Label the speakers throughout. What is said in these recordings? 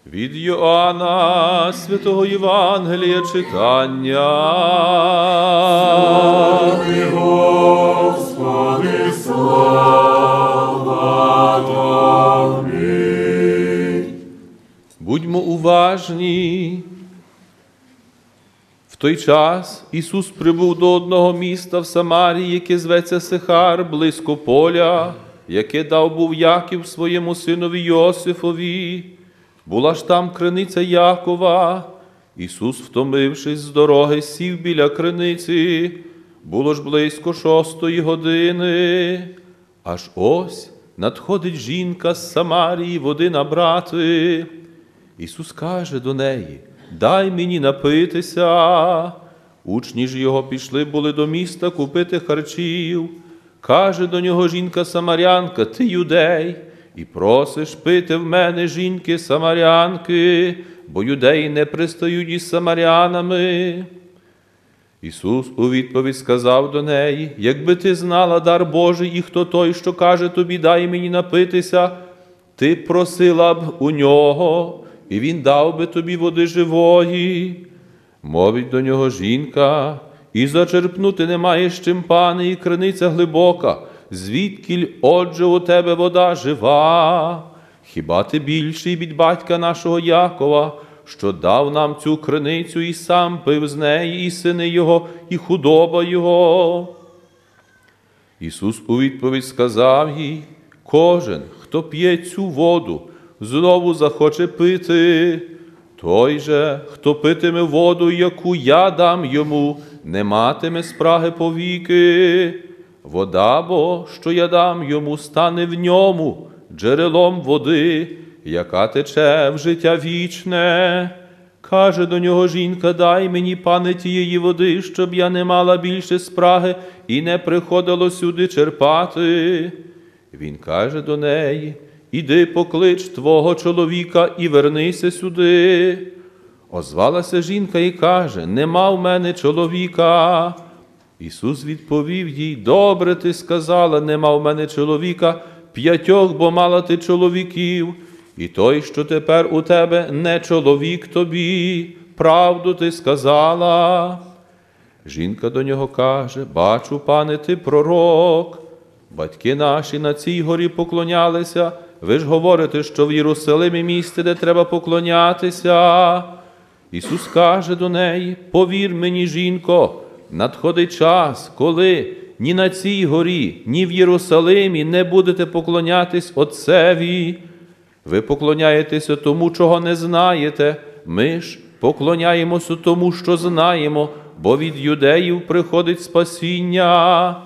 Speaker 1: Від Йоанна Святого Євангелія читання.
Speaker 2: Слава Господи, слава Тобі.
Speaker 1: Будьмо уважні. В той час Ісус прибув до одного міста в Самарії, яке зветься Сихар, близько поля, яке дав був Яків своєму синові Йосифові. Була ж там криниця Якова. Ісус, втомившись з дороги, сів біля криниці. Було ж близько 6-ї години. Аж ось надходить жінка з Самарії води набрати. Ісус каже до неї: «Дай мені напитися». Учні ж його пішли були до міста купити харчів. Каже до нього жінка-самарянка: «Ти юдей, і просиш пити в мене, жінки самарянки, бо юдеї не пристають із самарянами». Ісус у відповідь сказав до неї: «Якби ти знала дар Божий і хто той, що каже тобі: дай мені напитися, ти просила б у нього, і він дав би тобі води живої». Мовить до нього жінка: «І зачерпнути не маєш чим, пане, і криниця глибока. Звідкіль, отже, у тебе вода жива? Хіба ти більший від батька нашого Якова, що дав нам цю криницю і сам пив з неї, і сини його, і худоба його?» Ісус у відповідь сказав їй: «Кожен, хто п'є цю воду, знову захоче пити. Той же, хто питиме воду, яку я дам йому, не матиме спраги повіки. Вода бо, що я дам йому, стане в ньому джерелом води, яка тече в життя вічне». Каже до нього жінка: «Дай мені, пане, тієї води, щоб я не мала більше спраги і не приходило сюди черпати». Він каже до неї: «Іди поклич твого чоловіка і вернися сюди». Озвалася жінка і каже: «Нема в мене чоловіка». Ісус відповів їй: «Добре ти сказала, нема в мене чоловіка, 5 бо мала ти чоловіків, і той, що тепер у тебе, не чоловік тобі. Правду ти сказала». Жінка до нього каже: «Бачу, пане, ти пророк. Батьки наші на цій горі поклонялися. Ви ж говорите, що в Єрусалимі місце, де треба поклонятися». Ісус каже до неї: «Повір мені, жінко, надходить час, коли ні на цій горі, ні в Єрусалимі не будете поклонятись Отцеві. Ви поклоняєтеся тому, чого не знаєте. Ми ж поклоняємося тому, що знаємо, бо від юдеїв приходить спасіння.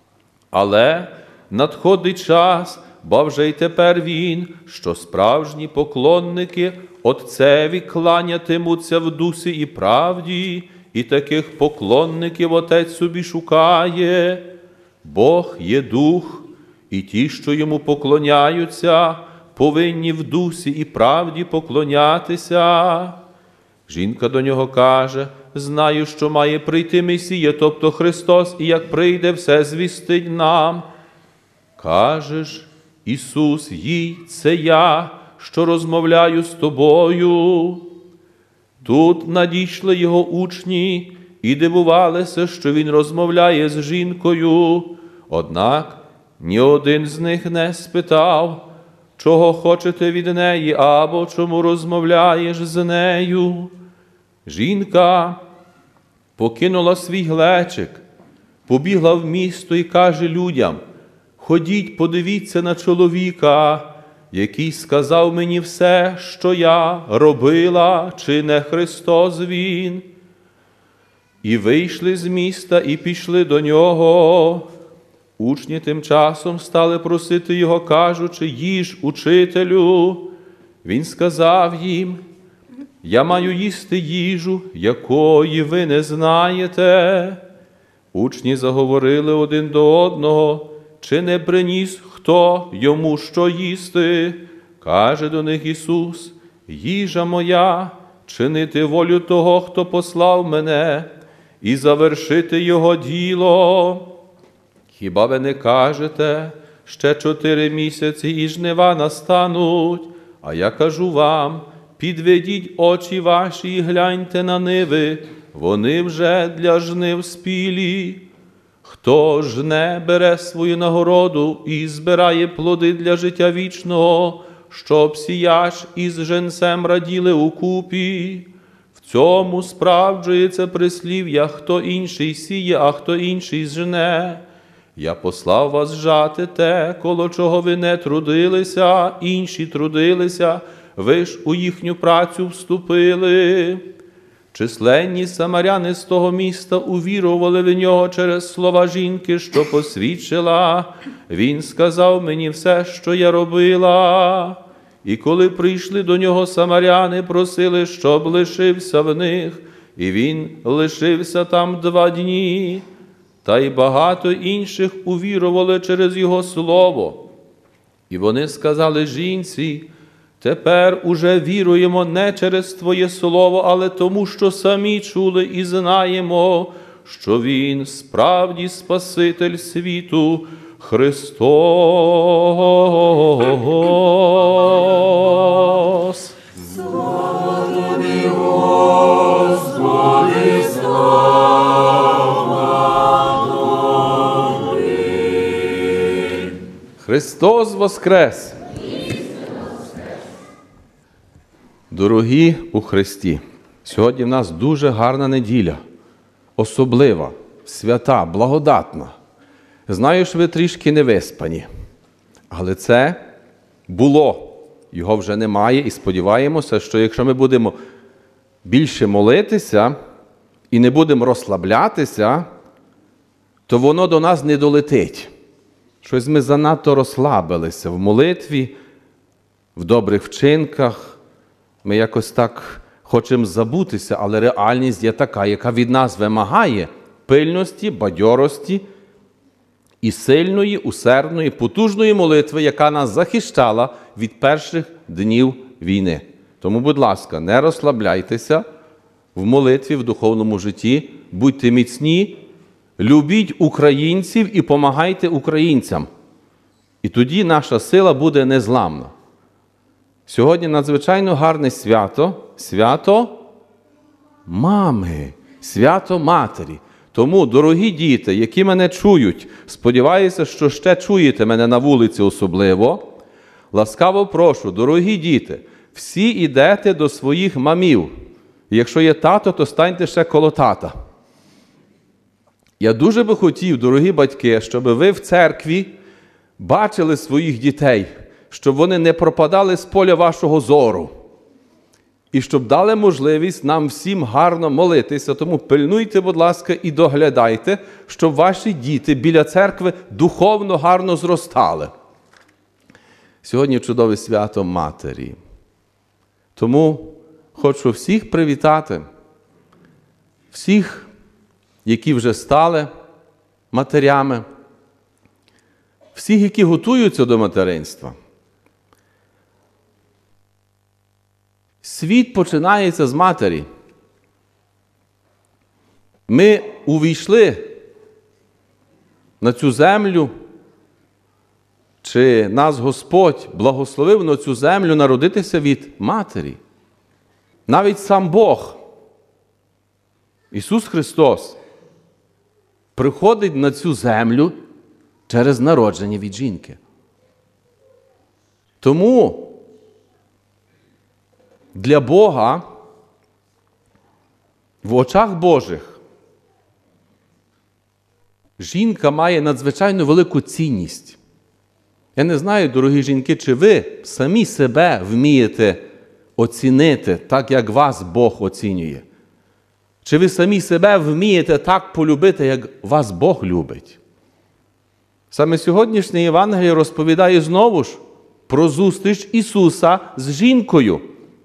Speaker 1: Але надходить час, бо вже й тепер він, що справжні поклонники Отцеві кланятимуться в дусі і правді, і таких поклонників Отець собі шукає. Бог є дух, і ті, що йому поклоняються, повинні в дусі і правді поклонятися». Жінка до нього каже: «Знаю, що має прийти Месія, тобто Христос, і як прийде, все звістить нам». Каже ж Ісус їй: «Це я, що розмовляю з тобою». Тут надійшли його учні і дивувалися, що він розмовляє з жінкою. Однак ні один з них не спитав: «Чого хочете від неї?» або «Чому розмовляєш з нею?» Жінка покинула свій глечик, побігла в місто і каже людям: «Ходіть, подивіться на чоловіка, який сказав мені все, що я робила, чи не Христос він?» І вийшли з міста і пішли до нього. Учні тим часом стали просити його, кажучи: «Їж, учителю». Він сказав їм: «Я маю їсти їжу, якої ви не знаєте». Учні заговорили один до одного: «Чи не приніс хто йому що їсти?» Каже до них Ісус: «Їжа моя – чинити волю того, хто послав мене, і завершити його діло. Хіба ви не кажете: ще 4 місяці і жнива настануть? А я кажу вам: підведіть очі ваші і гляньте на ниви, вони вже для жнив спілі. Хто жне, бере свою нагороду і збирає плоди для життя вічного, щоб сіяч із женцем раділи укупі. В цьому справджується прислів'я, хто інший сіє, а хто інший зжне. Я послав вас жати те, коло чого ви не трудилися, інші трудилися, ви ж у їхню працю вступили. Численні самаряни з того міста увірували в нього через слова жінки, що посвідчила. Він сказав мені все, що я робила. І коли прийшли до нього самаряни, просили, щоб лишився в них, і він лишився там 2 дні. Та й багато інших увірували через його слово. І вони сказали жінці: тепер уже віруємо не через Твоє слово, але тому, що самі чули і знаємо, що Він справді Спаситель світу, Христос.
Speaker 2: Слава Тобі, Господи, слава Тобі.
Speaker 1: Христос воскрес! Дорогі у Христі, сьогодні в нас дуже гарна неділя, особлива, свята, благодатна. Знаю, що ви трішки не виспані, але це було, його вже немає, і сподіваємося, що якщо ми будемо більше молитися і не будемо розслаблятися, то воно до нас не долетить. Щось ми занадто розслабилися в молитві, в добрих вчинках. Ми якось так хочемо забутися, але реальність є така, яка від нас вимагає пильності, бадьорості і сильної, усердної, потужної молитви, яка нас захищала від перших днів війни. Тому, будь ласка, не розслабляйтеся в молитві, в духовному житті, будьте міцні, любіть українців і помагайте українцям. І тоді наша сила буде незламна. Сьогодні надзвичайно гарне свято, свято мами, свято матері. Тому, дорогі діти, які мене чують, сподіваюся, що ще чуєте мене на вулиці особливо, ласкаво прошу, дорогі діти, всі ідете до своїх мамів. Якщо є тато, то станьте ще коло тата. Я дуже би хотів, дорогі батьки, щоб ви в церкві бачили своїх дітей, щоб вони не пропадали з поля вашого зору. І щоб дали можливість нам всім гарно молитися. Тому пильнуйте, будь ласка, і доглядайте, щоб ваші діти біля церкви духовно гарно зростали. Сьогодні чудове свято Матері. Тому хочу всіх привітати, всіх, які вже стали матерями, всіх, які готуються до материнства. Світ починається з матері. Ми увійшли на цю землю, чи нас Господь благословив на цю землю народитися від матері. Навіть сам Бог, Ісус Христос, приходить на цю землю через народження від жінки. Тому для Бога в очах Божих жінка має надзвичайно велику цінність. Я не знаю, дорогі жінки, чи ви самі себе вмієте оцінити так, як вас Бог оцінює. Чи ви самі себе вмієте так полюбити, як вас Бог любить. Саме сьогоднішнє Євангеліє розповідає знову ж про зустріч Ісуса з жінкою.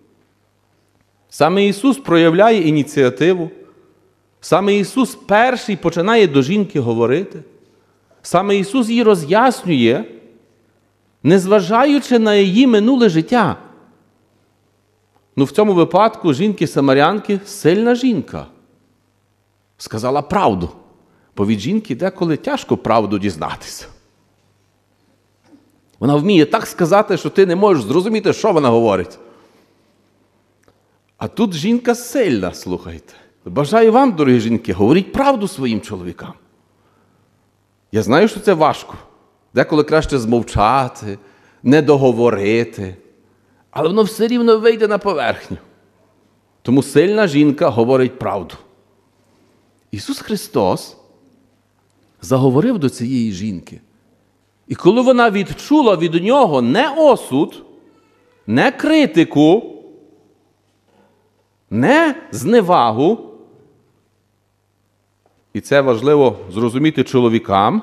Speaker 1: Саме Ісус проявляє ініціативу. Саме Ісус перший починає до жінки говорити. Саме Ісус її роз'яснює, незважаючи на її минуле життя. В цьому випадку жінки-самарянки сильна жінка. Сказала правду. Бо від жінки деколи тяжко правду дізнатися. Вона вміє так сказати, що ти не можеш зрозуміти, що вона говорить. А тут жінка сильна, слухайте. Бажаю вам, дорогі жінки, говоріть правду своїм чоловікам. Я знаю, що це важко. Деколи краще змовчати, не договорити. Але воно все рівно вийде на поверхню. Тому сильна жінка говорить правду. Ісус Христос заговорив до цієї жінки. І коли вона відчула від нього не осуд, не критику, не зневагу, і це важливо зрозуміти чоловікам,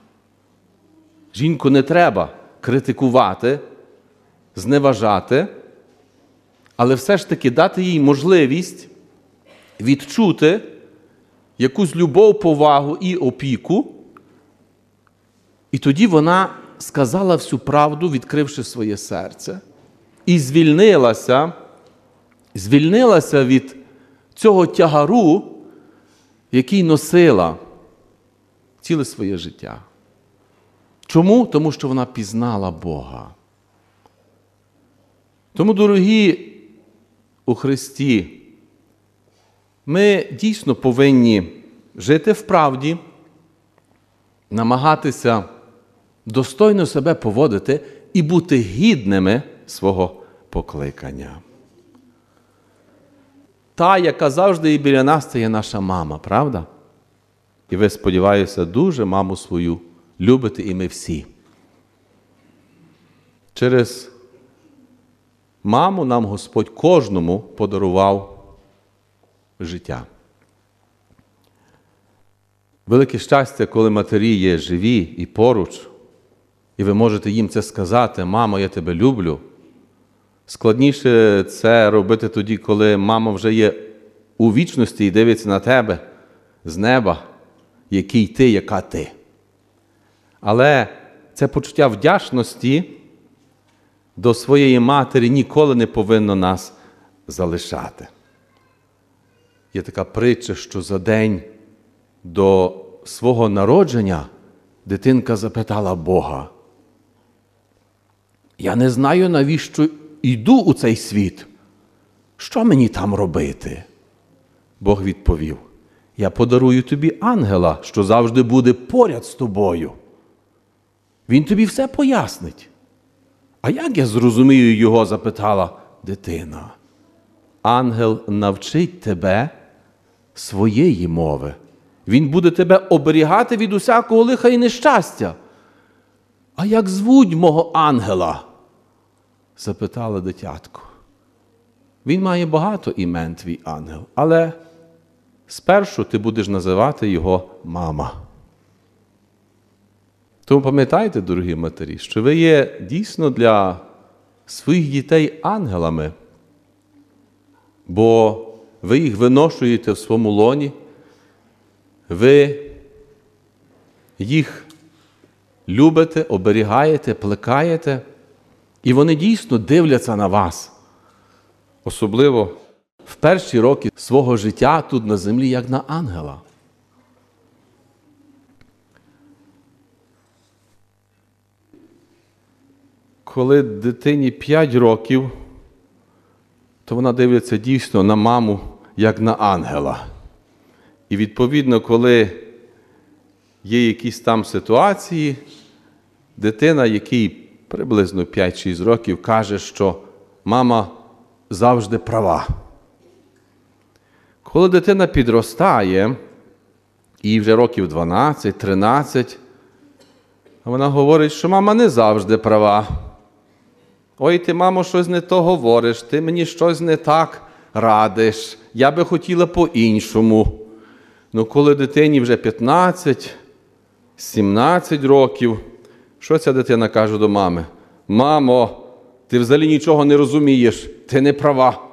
Speaker 1: жінку не треба критикувати, зневажати, але все ж таки дати їй можливість відчути якусь любов, повагу і опіку. І тоді вона сказала всю правду, відкривши своє серце, і звільнилася від цього тягару, який носила ціле своє життя. Чому? Тому що вона пізнала Бога. Тому, дорогі у Христі, ми дійсно повинні жити в правді, намагатися достойно себе поводити і бути гідними свого покликання. Та, яка завжди і біля нас, це є наша мама, правда? І ви, сподіваюся, дуже маму свою любите, і ми всі. Через маму нам Господь кожному подарував життя. Велике щастя, коли матері є живі і поруч, і ви можете їм це сказати: «Мамо, я тебе люблю». Складніше це робити тоді, коли мама вже є у вічності і дивиться на тебе з неба, який ти, яка ти. Але це почуття вдячності до своєї матері ніколи не повинно нас залишати. Є така притча, що за день до свого народження дитинка запитала Бога: «Я не знаю, навіщо йду у цей світ. Що мені там робити?» Бог відповів: «Я подарую тобі ангела, що завжди буде поряд з тобою. Він тобі все пояснить». «А як я зрозумію його?» – запитала дитина. «Ангел навчить тебе своєї мови. Він буде тебе оберігати від усякого лиха і нещастя». «А як звуть мого ангела?» – запитала дитятко. «Він має багато імен, твій ангел, але спершу ти будеш називати його мама». Тому пам'ятайте, дорогі матері, що ви є дійсно для своїх дітей ангелами, бо ви їх виношуєте в своєму лоні, ви їх любите, оберігаєте, плекаєте, і вони дійсно дивляться на вас. Особливо в перші роки свого життя тут на землі, як на ангела. Коли дитині 5 років, то вона дивиться дійсно на маму, як на ангела. І відповідно, коли є якісь там ситуації, дитина, якій приблизно 5-6 років, каже, що мама завжди права. Коли дитина підростає, їй вже років 12-13, вона говорить, що мама не завжди права. «Ой, ти, мамо, щось не то говориш, ти мені щось не так радиш, я би хотіла по-іншому». Ну, коли дитині вже 15-17 років, що ця дитина каже до мами? «Мамо, ти взагалі нічого не розумієш, ти не права».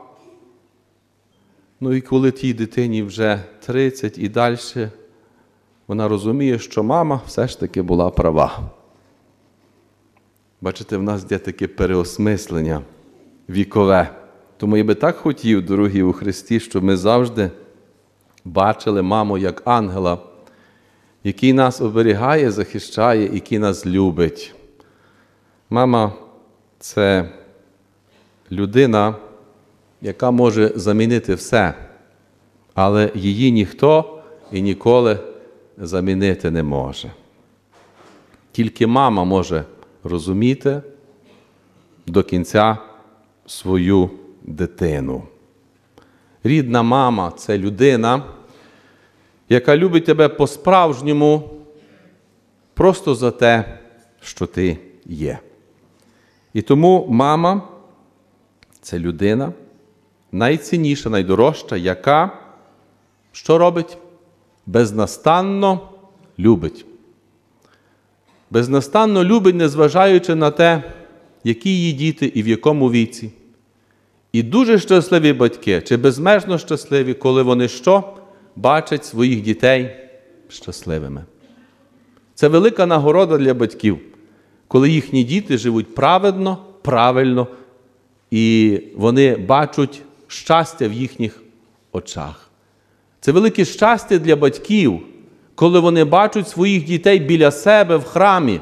Speaker 1: Ну і коли тій дитині вже 30 і далі, вона розуміє, що мама все ж таки була права. Бачите, в нас є таке переосмислення вікове. Тому я би так хотів, дорогі у Христі, щоб ми завжди бачили маму як ангела, який нас оберігає, захищає, який нас любить. Мама – це людина,
Speaker 3: яка може замінити все, але її ніхто і ніколи замінити не може. Тільки мама може розуміти до кінця свою дитину. Рідна мама – це людина, яка любить тебе по-справжньому просто за те, що ти є. І тому мама – це людина найцінніша, найдорожча, яка що робить? Безнастанно любить. Безнастанно любить, незважаючи на те, які її діти і в якому віці. І дуже щасливі батьки, чи безмежно щасливі, коли вони що? Бачать своїх дітей щасливими. Це велика нагорода для батьків, коли їхні діти живуть праведно, правильно, і вони бачать щастя в їхніх очах. Це велике щастя для батьків, коли вони бачать своїх дітей біля себе в храмі.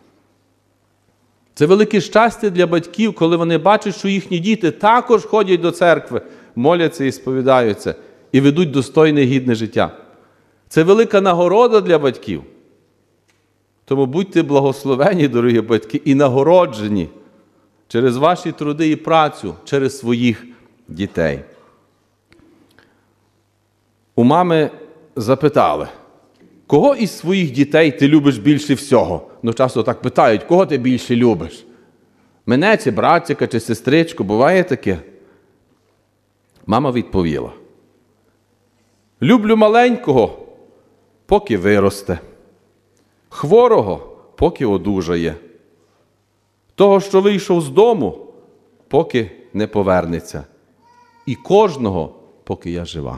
Speaker 3: Це велике щастя для батьків, коли вони бачать, що їхні діти також ходять до церкви, моляться і сповідаються, і ведуть достойне, гідне життя. Це велика нагорода для батьків. Тому будьте благословені, дорогі батьки, і нагороджені через ваші труди і працю, через своїх дітей. У мами запитали, кого із своїх дітей ти любиш більше всього? Ну, часто так питають, кого ти більше любиш? Мене, чи братчика, чи сестричку, буває таке? Мама відповіла, люблю маленького, поки виросте, хворого, поки одужає, того, що вийшов з дому, поки не повернеться, і кожного, поки я жива.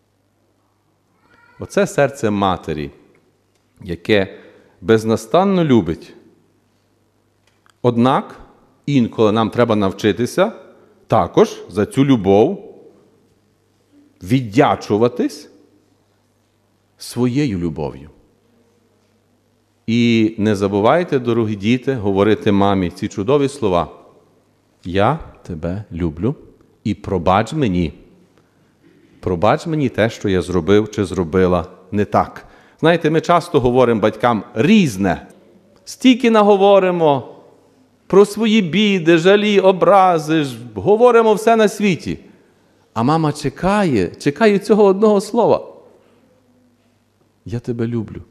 Speaker 3: Оце серце матері, яке безнастанно любить. Однак, інколи нам треба навчитися також за цю любов віддячуватись своєю любов'ю. І не забувайте, дорогі діти, говорити мамі ці чудові слова. Я тебе люблю і пробач мені. Пробач мені те, що я зробив чи зробила не так. Знаєте, ми часто говоримо батькам різне. Стільки наговоримо про свої біди, жалі, образи, говоримо все на світі. А мама чекає цього одного слова. Я тебе люблю.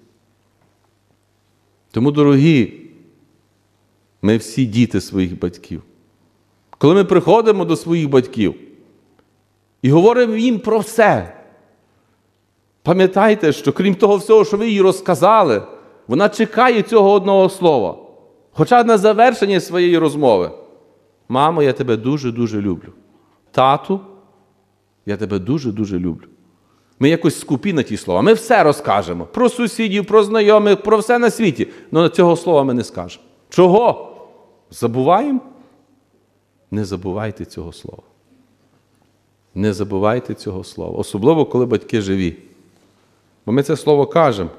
Speaker 3: Тому, дорогі, ми всі діти своїх батьків. Коли ми приходимо до своїх батьків і говоримо їм про все, пам'ятайте, що крім того всього, що ви їй розказали, вона чекає цього одного слова. Хоча на завершення своєї розмови. Мамо, я тебе дуже-дуже люблю. Тату, я тебе дуже-дуже люблю. Ми якось скупі на ті слова. Ми все розкажемо. Про сусідів, про знайомих, про все на світі. Але цього слова ми не скажемо. Чого? Забуваємо? Не забувайте цього слова. Не забувайте цього слова. Особливо, коли батьки живі. Бо ми це слово кажемо.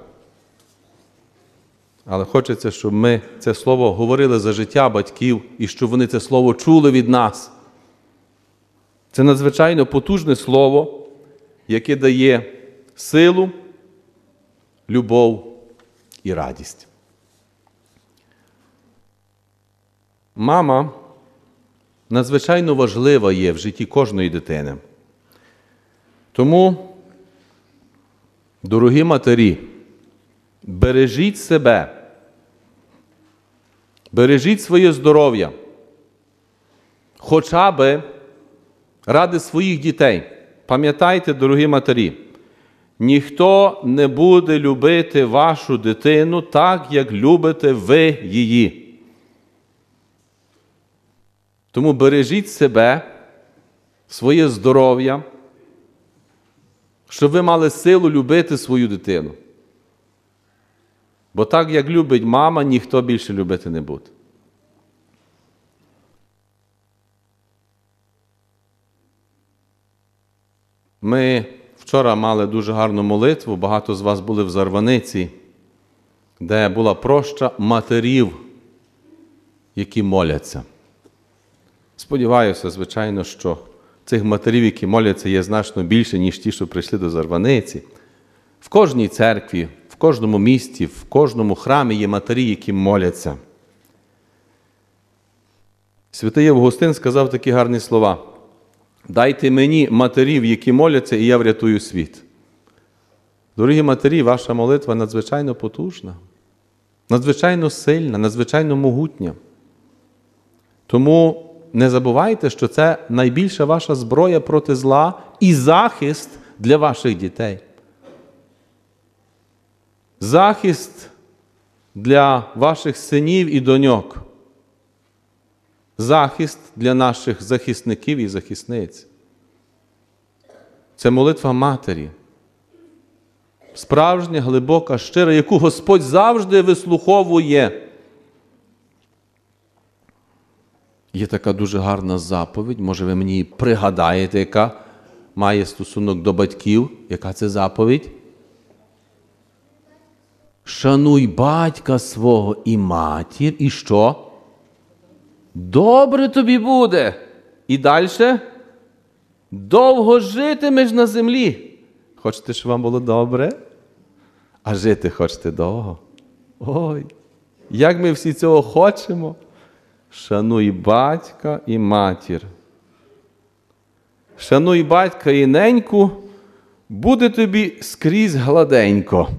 Speaker 3: Але хочеться, щоб ми це слово говорили за життя батьків і щоб вони це слово чули від нас. Це надзвичайно потужне слово, яке дає силу, любов і радість. Мама надзвичайно важлива є в житті кожної дитини. Тому, дорогі матері, бережіть себе, бережіть своє здоров'я, хоча би ради своїх дітей. Пам'ятайте, дорогі матері, ніхто не буде любити вашу дитину так, як любите ви її. Тому бережіть себе, своє здоров'я, щоб ви мали силу любити свою дитину. Бо так, як любить мама, ніхто більше любити не буде. Ми вчора мали дуже гарну молитву, багато з вас були в Зарваниці, де була проща матерів, які моляться. Сподіваюся, звичайно, що цих матерів, які моляться, є значно більше, ніж ті, що прийшли до Зарваниці. В кожній церкві, в кожному місті, в кожному храмі є матері, які моляться. Святий Августин сказав такі гарні слова: «Дайте мені матерів, які моляться, і я врятую світ». Дорогі матері, ваша молитва надзвичайно потужна, надзвичайно сильна, надзвичайно могутня. Тому не забувайте, що це найбільша ваша зброя проти зла і захист для ваших дітей. Захист для ваших синів і доньок. Захист для наших захисників і захисниць. Це молитва матері. Справжня, глибока, щира, яку Господь завжди вислуховує. Є така дуже гарна заповідь, може ви мені пригадаєте, яка має стосунок до батьків. Яка це заповідь? Шануй батька свого і матір, і що? Добре тобі буде. І далі? Довго житимеш на землі. Хочете, щоб вам було добре? А жити хочете довго? Ой, як ми всі цього хочемо. Шануй батька і матір. Шануй батька і неньку, буде тобі скрізь гладенько.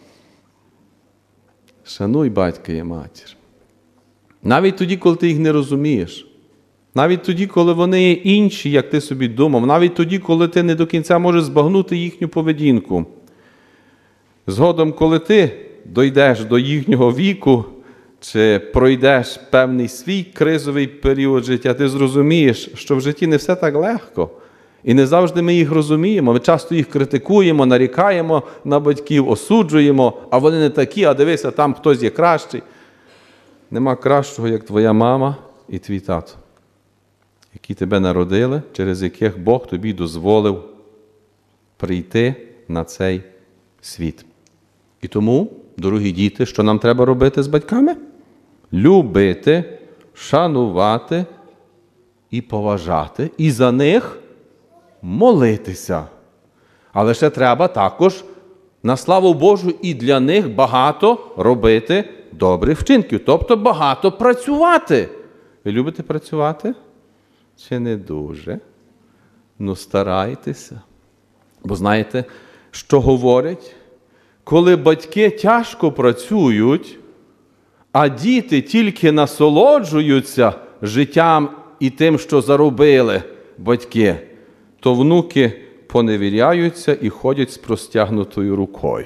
Speaker 3: Шануй батька і матір. Навіть тоді, коли ти їх не розумієш. Навіть тоді, коли вони є інші, як ти собі думав. Навіть тоді, коли ти не до кінця можеш збагнути їхню поведінку. Згодом, коли ти дійдеш до їхнього віку, чи пройдеш певний свій кризовий період життя, ти зрозумієш, що в житті не все так легко. І не завжди ми їх розуміємо. Ми часто їх критикуємо, нарікаємо на батьків, осуджуємо, а вони не такі, а дивися, там хтось є кращий. Нема кращого, як твоя мама і твій тато, які тебе народили, через яких Бог тобі дозволив прийти на цей світ. І тому, дорогі діти, що нам треба робити з батьками? Любити, шанувати і поважати, і за них молитися. Але ще треба також, на славу Божу, і для них багато робити добрих вчинків, тобто багато працювати. Ви любите працювати? Чи не дуже? Ну, старайтеся. Бо знаєте, що говорять? Коли батьки тяжко працюють, а діти тільки насолоджуються життям і тим, що заробили батьки, то внуки поневіряються і ходять з простягнутою рукою.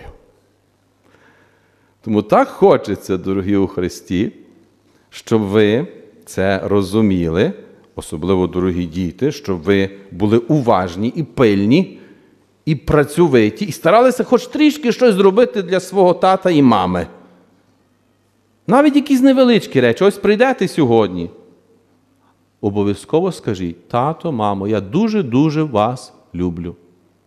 Speaker 3: Тому так хочеться, дорогі у Христі, щоб ви це розуміли, особливо, дорогі діти, щоб ви були уважні і пильні, і працьовиті, і старалися хоч трішки щось зробити для свого тата і мами. Навіть якісь невеличкі речі. Ось прийдете сьогодні. Обов'язково скажіть: тато, мамо, я дуже-дуже вас люблю.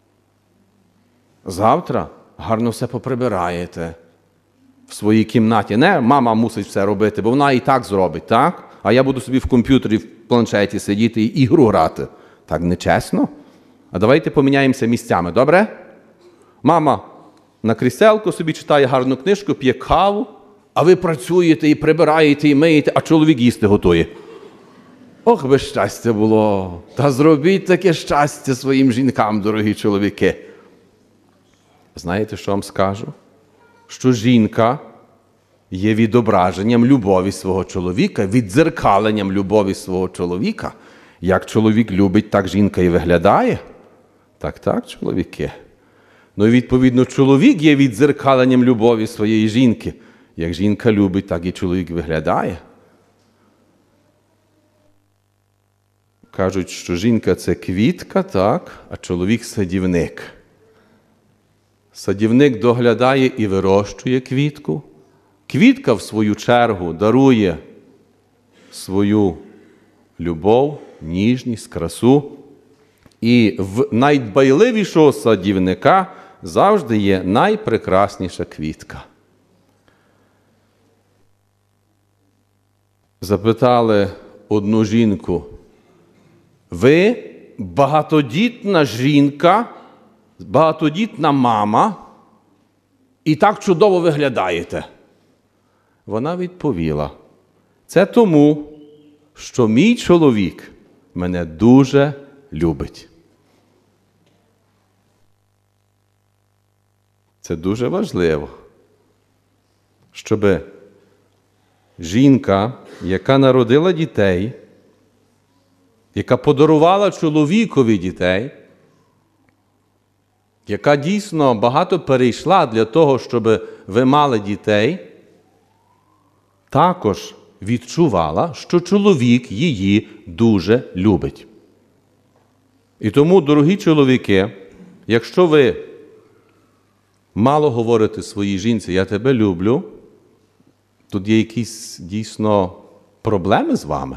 Speaker 3: Завтра гарно все поприбираєте в своїй кімнаті. Не мама мусить все робити, бо вона і так зробить, так? А я буду собі в комп'ютері, в планшеті сидіти і ігру грати. Так нечесно. А давайте поміняємося місцями, добре? Мама на кріселку собі читає гарну книжку, п'є каву, а ви працюєте і прибираєте, і миєте, а чоловік їсти готує. Ох, би щастя було! Та зробіть таке щастя своїм жінкам, дорогі чоловіки. Знаєте, що вам скажу? Що жінка є відображенням любові свого чоловіка, віддзеркаленням любові свого чоловіка. Як чоловік любить, так жінка і виглядає. Так, чоловіки. Ну і, відповідно, чоловік є віддзеркаленням любові своєї жінки. Як жінка любить, так і чоловік виглядає. Кажуть, що жінка – це квітка, так, а чоловік – садівник. Садівник доглядає і вирощує квітку. Квітка, в свою чергу, дарує свою любов, ніжність, красу. І в найдбайливішого садівника завжди є найпрекрасніша квітка. Запитали одну жінку: ви багатодітна жінка, багатодітна мама, і так чудово виглядаєте? Вона відповіла: це тому, що мій чоловік мене дуже любить. Це дуже важливо, щоб жінка, яка народила дітей, яка подарувала чоловікові дітей, яка дійсно багато перейшла для того, щоб ви мали дітей, також відчувала, що чоловік її дуже любить. І тому, дорогі чоловіки, якщо ви мало говорите своїй жінці «я тебе люблю», тут є якісь дійсно проблеми з вами?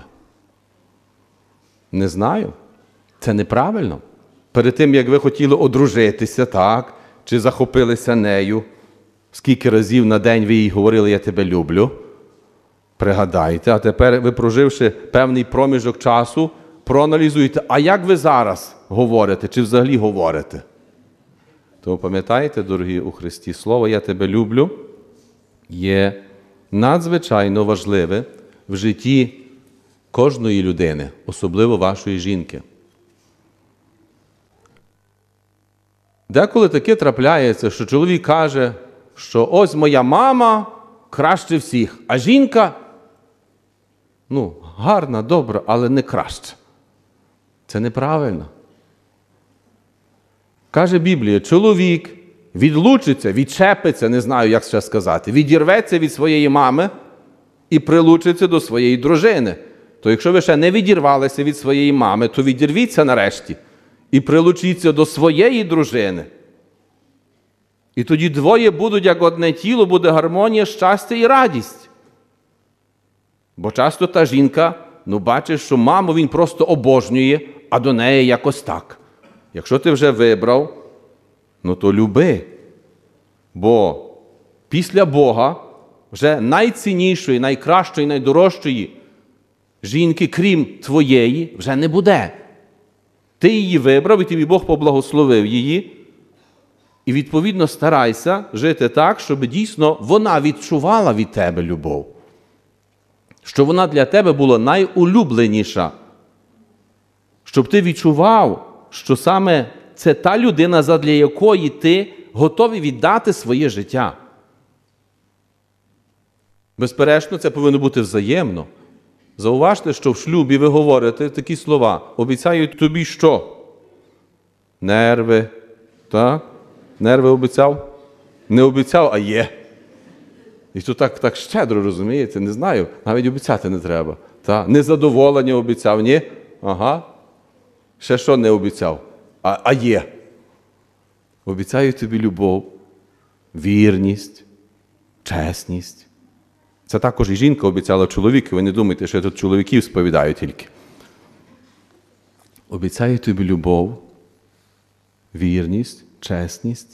Speaker 3: Не знаю. Це неправильно. Перед тим, як ви хотіли одружитися, так, чи захопилися нею, скільки разів на день ви їй говорили «я тебе люблю», пригадайте, а тепер ви, проживши певний проміжок часу, проаналізуйте, а як ви зараз говорите, чи взагалі говорите? Тому пам'ятайте, дорогі у Христі, слово «я тебе люблю» є надзвичайно важливе в житті кожної людини, особливо вашої жінки. Деколи таке трапляється, що чоловік каже, що ось моя мама краще всіх, а жінка, гарна, добра, але не краща. Це неправильно. Каже Біблія, чоловік відлучиться, відчепиться, не знаю, як ще сказати, відірветься від своєї мами і прилучиться до своєї дружини. То якщо ви ще не відірвалися від своєї мами, то відірвіться нарешті і прилучіться до своєї дружини. І тоді двоє будуть, як одне тіло, буде гармонія, щастя і радість. Бо часто та жінка, бачиш, що маму він просто обожнює, а до неї якось так. Якщо ти вже вибрав, то люби. Бо після Бога вже найціннішої, найкращої, найдорожчої жінки, крім твоєї, вже не буде. Ти її вибрав, і тобі Бог поблагословив її. І, відповідно, старайся жити так, щоб дійсно вона відчувала від тебе любов. Щоб вона для тебе була найулюбленіша. Щоб ти відчував, що саме це та людина, задля якої ти готовий віддати своє життя. Безперечно, це повинно бути взаємно. Зауважте, що в шлюбі ви говорите такі слова. Обіцяю тобі що? Нерви. Так? Нерви обіцяв? Не обіцяв, а є. І тут так щедро, розумієте? Не знаю. Навіть обіцяти не треба. Так? Незадоволення обіцяв, ні? Ага. Ще що не обіцяв? А є. Обіцяю тобі любов, вірність, чесність. Це також і жінка обіцяла чоловіку. Ви не думайте, що я тут чоловіків сповідаю тільки. Обіцяю тобі любов, вірність, чесність,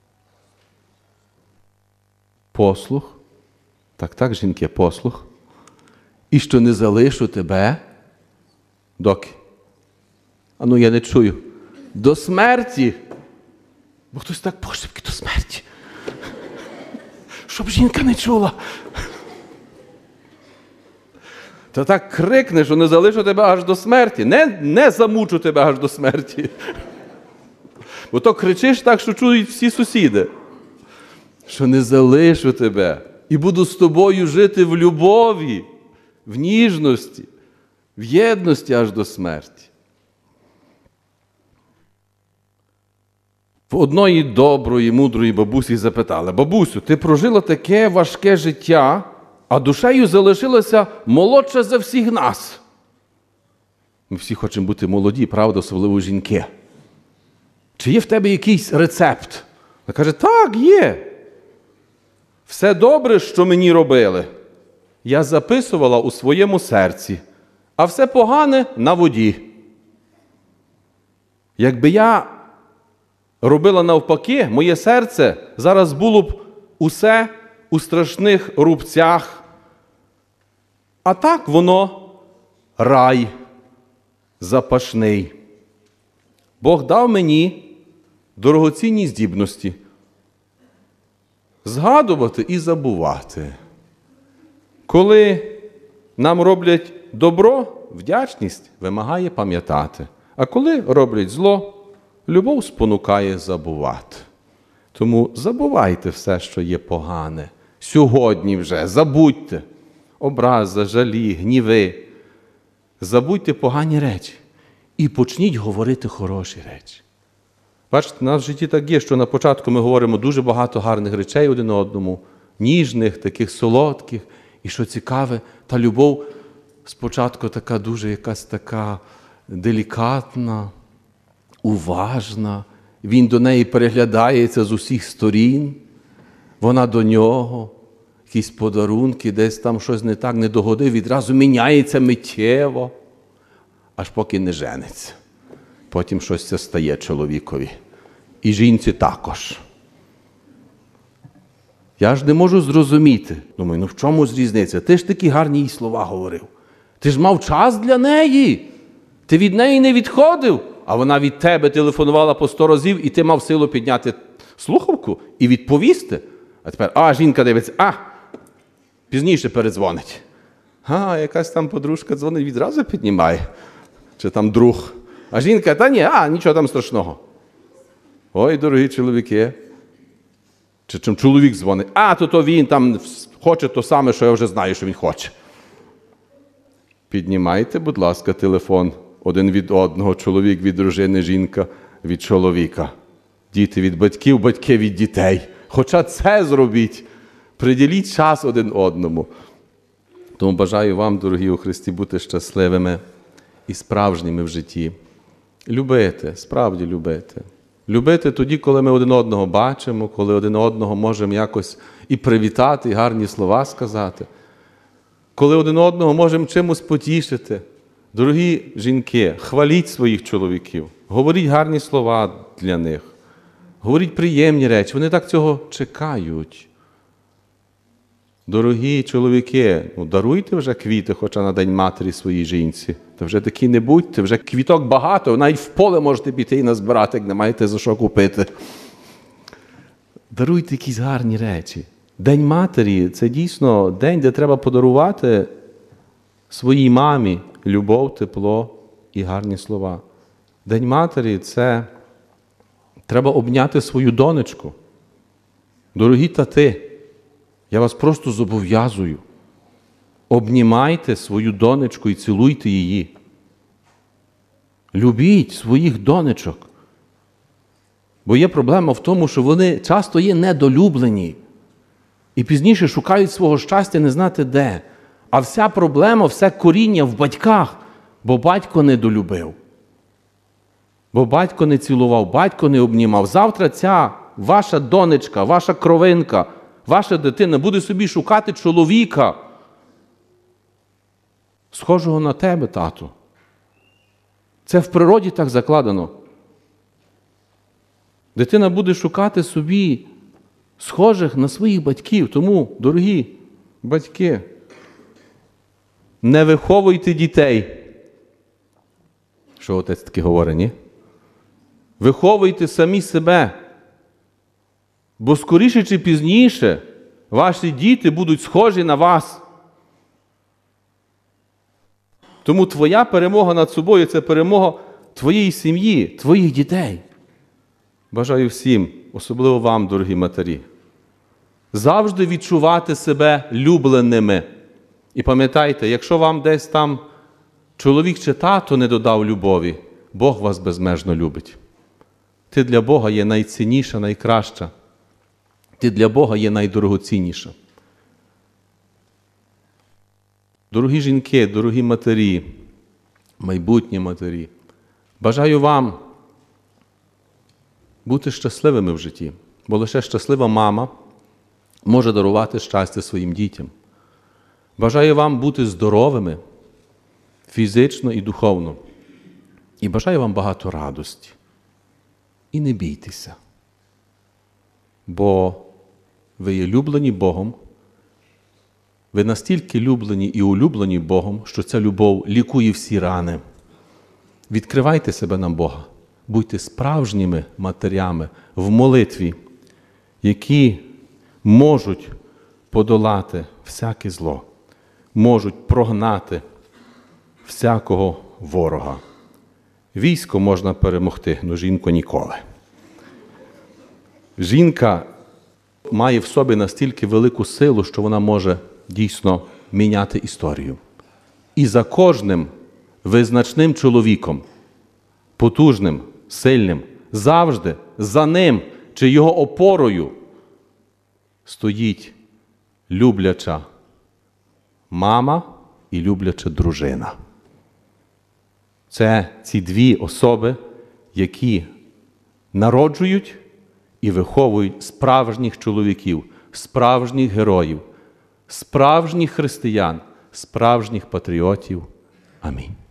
Speaker 3: послух. Так, жінки, послух. І що не залишу тебе, доки? Я не чую. До смерті. Бо хтось так пошепки до смерті. Щоб жінка не чула. Та так крикне, що не залишу тебе аж до смерті. Не замучу тебе аж до смерті. Бо то кричиш так, що чують всі сусіди. Що не залишу тебе. І буду з тобою жити в любові, в ніжності, в єдності аж до смерті. В одної доброї, мудрої бабусі запитали: бабусю, ти прожила таке важке життя, а душею залишилася молодша за всіх нас. Ми всі хочемо бути молоді, правда, особливо жінки. Чи є в тебе якийсь рецепт? Вона каже: так, є. Все добре, що мені робили, я записувала у своєму серці, а все погане на воді. Якби я робила навпаки, моє серце зараз було б усе у страшних рубцях. А так воно рай запашний. Бог дав мені дорогоцінні здібності згадувати і забувати. Коли нам роблять добро, вдячність вимагає пам'ятати. А коли роблять зло, любов спонукає забувати. Тому забувайте все, що є погане. Сьогодні вже забудьте образи, жалі, гніви. Забудьте погані речі і почніть говорити хороші речі. Бачите, у нас в житті так є, що на початку ми говоримо дуже багато гарних речей один одному, ніжних, таких солодких. І що цікаве, та любов спочатку така дуже якась така делікатна, уважна. Він до неї переглядається з усіх сторін. Вона до нього, якісь подарунки, десь там щось не так, не догодив, відразу міняється миттєво, аж поки не жениться. Потім щось це стає чоловікові. І жінці також. Я ж не можу зрозуміти. Думаю, ну в чому ж різниця? Ти ж такі гарні їй слова говорив. Ти ж мав час для неї. Ти від неї не відходив, а вона від тебе телефонувала по 100 разів, і ти мав силу підняти слухавку і відповісти. А тепер, жінка дивиться, пізніше передзвонить. Якась там подружка дзвонить, відразу піднімає. Чи там друг. А жінка, нічого там страшного. Ой, дорогі чоловіки. Чи чим чоловік дзвонить, то він там хоче то саме, що я вже знаю, що він хоче. Піднімайте, будь ласка, телефон один від одного, чоловік від дружини, жінка від чоловіка. Діти від батьків, батьки від дітей. Хоча це зробіть. Приділіть час один одному. Тому бажаю вам, дорогі у Христі, бути щасливими і справжніми в житті. Любити, справді любити. Любити тоді, коли ми один одного бачимо, коли один одного можемо якось і привітати, і гарні слова сказати. Коли один одного можемо чимось потішити. Дорогі жінки, хваліть своїх чоловіків, говоріть гарні слова для них, говоріть приємні речі, вони так цього чекають. Дорогі чоловіки, даруйте вже квіти, хоча на День Матері своїй жінці. Та вже такі не будьте, вже квіток багато, навіть в поле можете піти і назбирати, як не маєте за що купити. Даруйте якісь гарні речі. День Матері – це дійсно день, де треба подарувати своїй мамі любов, тепло і гарні слова. День Матері – це треба обняти свою донечку. Дорогі тати, я вас просто зобов'язую. Обнімайте свою донечку і цілуйте її. Любіть своїх донечок. Бо є проблема в тому, що вони часто є недолюблені. І пізніше шукають свого щастя не знати де. А вся проблема, все коріння в батьках, бо батько не долюбив. Бо батько не цілував, батько не обнімав. Завтра ця ваша донечка, ваша кровинка, ваша дитина буде собі шукати чоловіка, схожого на тебе, тату. Це в природі так закладено. Дитина буде шукати собі схожих на своїх батьків. Тому, дорогі батьки, не виховуйте дітей. Що отець таки говорить, ні? Виховуйте самі себе. Бо скоріше чи пізніше ваші діти будуть схожі на вас. Тому твоя перемога над собою – це перемога твоєї сім'ї, твоїх дітей. Бажаю всім, особливо вам, дорогі матері, завжди відчувати себе любленими. І пам'ятайте, якщо вам десь там чоловік чи тато не додав любові, Бог вас безмежно любить. Ти для Бога є найцінніша, найкраща. Ти для Бога є найдорогоцінніша. Дорогі жінки, дорогі матері, майбутні матері, бажаю вам бути щасливими в житті, бо лише щаслива мама може дарувати щастя своїм дітям. Бажаю вам бути здоровими фізично і духовно. І бажаю вам багато радості. І не бійтеся, бо ви є люблені Богом, ви настільки люблені і улюблені Богом, що ця любов лікує всі рани. Відкривайте себе на Бога. будьте справжніми матерями в молитві, які можуть подолати всяке зло, можуть прогнати всякого ворога. Військо можна перемогти, але жінку ніколи. Жінка має в собі настільки велику силу, що вона може дійсно міняти історію. І за кожним визначним чоловіком, потужним, сильним, завжди за ним чи його опорою стоїть любляча мама і любляча дружина. Це ці дві особи, які народжують і виховують справжніх чоловіків, справжніх героїв, справжніх християн, справжніх патріотів. Амінь.